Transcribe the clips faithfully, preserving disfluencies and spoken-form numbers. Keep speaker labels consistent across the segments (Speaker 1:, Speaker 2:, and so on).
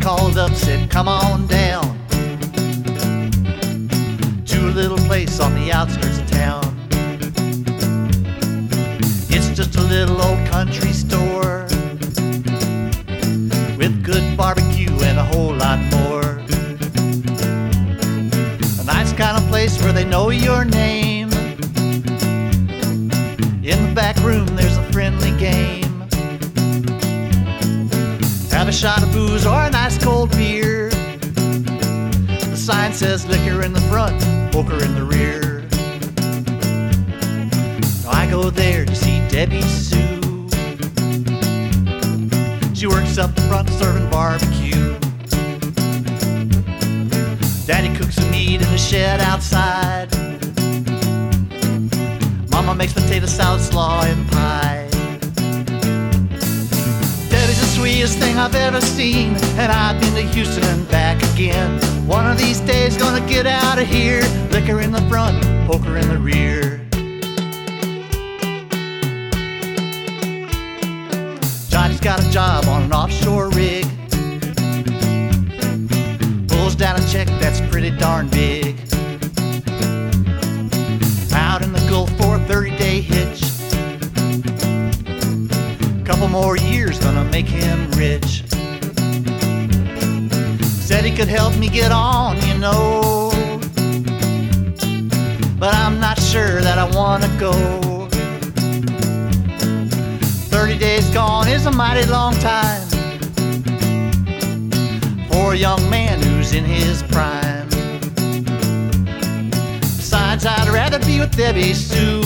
Speaker 1: called up, said, come on down to a little place on the outskirts of town. It's just a little old country store with good barbecue and a whole lot more. A nice kind of place where they know your name. In the back room there's a friendly game. Have a shot of booze or a nice cold beer. The sign says liquor in the front, poker in the rear. I go there to see Debbie Sue. She works up front serving barbecue. Daddy cooks the meat in the shed outside. Mama makes potato salad, slaw, and pie. Debbie's the sweetest thing I've ever seen, and I've been to Houston and back again. One of these days gonna get out of here. Liquor in the front, poker in the rear. Johnny's got a job on an offshore rig. Pulls down a check that's pretty darn big. Out in the Gulf for a thirty-day hitch. Couple more years gonna make him rich. Said he could help me get on, you know, but I'm not sure that I wanna go. Thirty days gone is a mighty long time for a young man who's in his prime. Besides, I'd rather be with Debbie Sue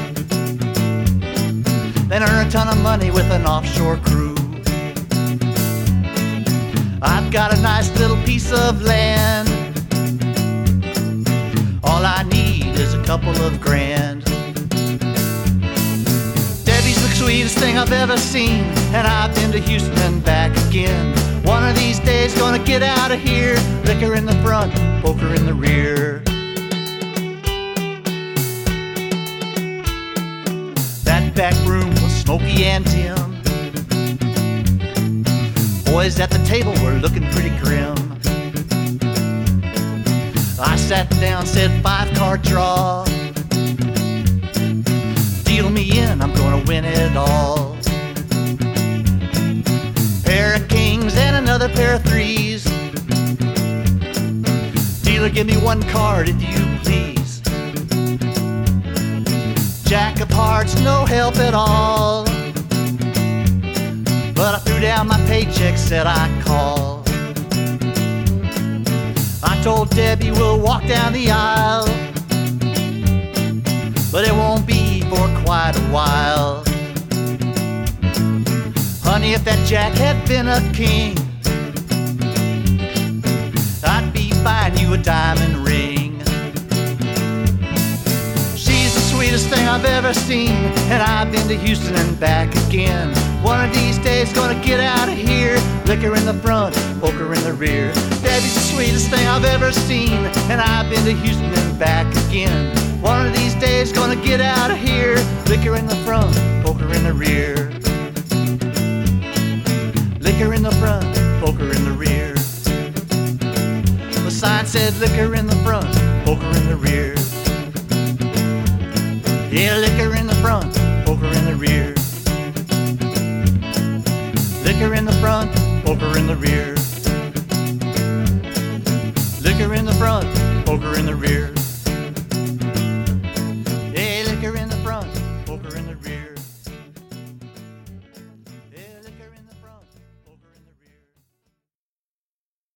Speaker 1: than earn a ton of money with an offshore crew. I've got a nice little piece of land. All I need is a couple of grand. Debbie's the sweetest thing I've ever seen, and I've been to Houston and back again. One of these days gonna get out of here. Liquor in the front, poker in the rear. That back room was smoky and dim. Boys at the table were looking pretty grim. I sat down, said five card draw. Deal me in, I'm gonna win it all. Pair of kings and another pair of threes. Dealer, give me one card if you please. Jack of hearts, no help at all. But I threw down my paycheck, said I'd call. I told Debbie we'll walk down the aisle, but it won't be for quite a while. Honey, if that Jack had been a king, I'd be buying you a diamond ring. She's the sweetest thing I've ever seen, and I've been to Houston and back again. One of these days gonna get out of here. Liquor in the front, poker in the rear. Debbie's the sweetest thing I've ever seen, and I've been to Houston and back again. One of these days gonna get out of here. Liquor in the front, poker in the rear. Liquor in the front, poker in the rear. The sign said liquor in the front, poker in the rear. Yeah, liquor in the front, poker in the rear. Liquor in the front, poker in the rear.